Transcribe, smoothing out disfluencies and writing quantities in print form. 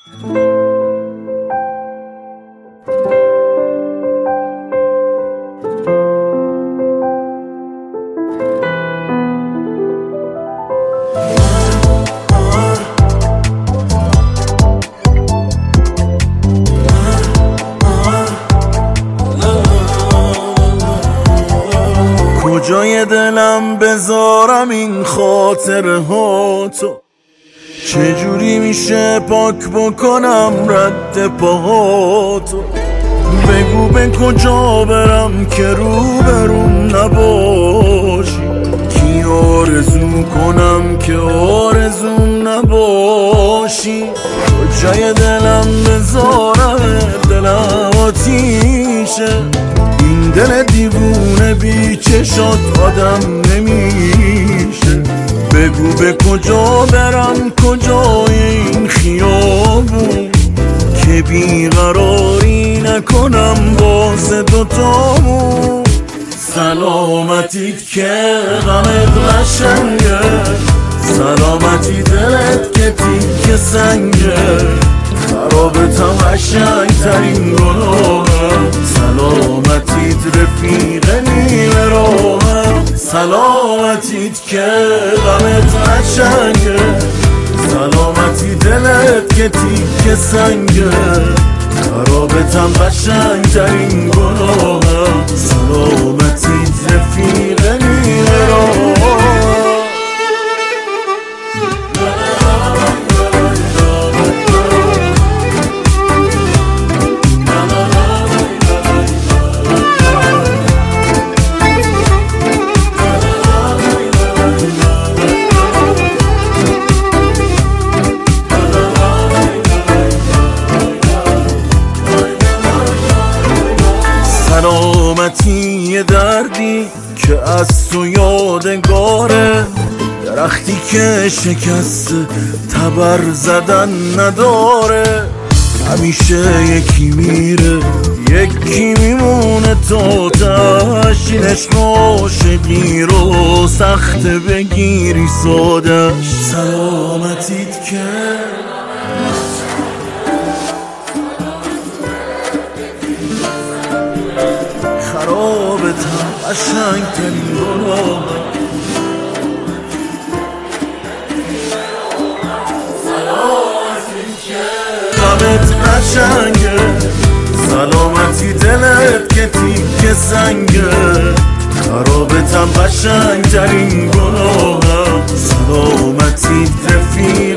کجای دلم بذارم این خاطره ها تو؟ چجوری میشه پاک بکنم رد پاهاتو؟ بگو به کجا برم که روبروم نباشی؟ کی آرزو کنم که آرزوم نباشی؟ کجای دلم بذارم دلم آتیشه، این دل دیوونه بی چشات آدم نمیشه. بگو به کجا برم کجای این خیابون که بیقراری نکنم واسه دوتامون. سلامتیت که غمت قشنگه، سلامتی دلت که تیک سنگه، خرابتم قشنگ ترین گناهم، سلامتیت رفیق نیمه راهم. سلامتیت که غمت قشنگه، سلامتی دلت که تیک سنگه، خرابتم قشنگ ترین گناهم، سلامتیت رفیق نیمه راهم. سلامتی یه دردی که از تو یادگاره، درختی که شکست تبر زدن نداره. همیشه یکی میره یکی میمونه تا تاش، این عشق عاشقی رو سخت بگیری سادش. سلامتیت که خرابتم قشنگ ترین گناهم، سلامتیت که غمت قشنگه، سلامتی دلت که تیک سنگه، خرابتم قشنگ ترین گناهم، سلامتیت رفیق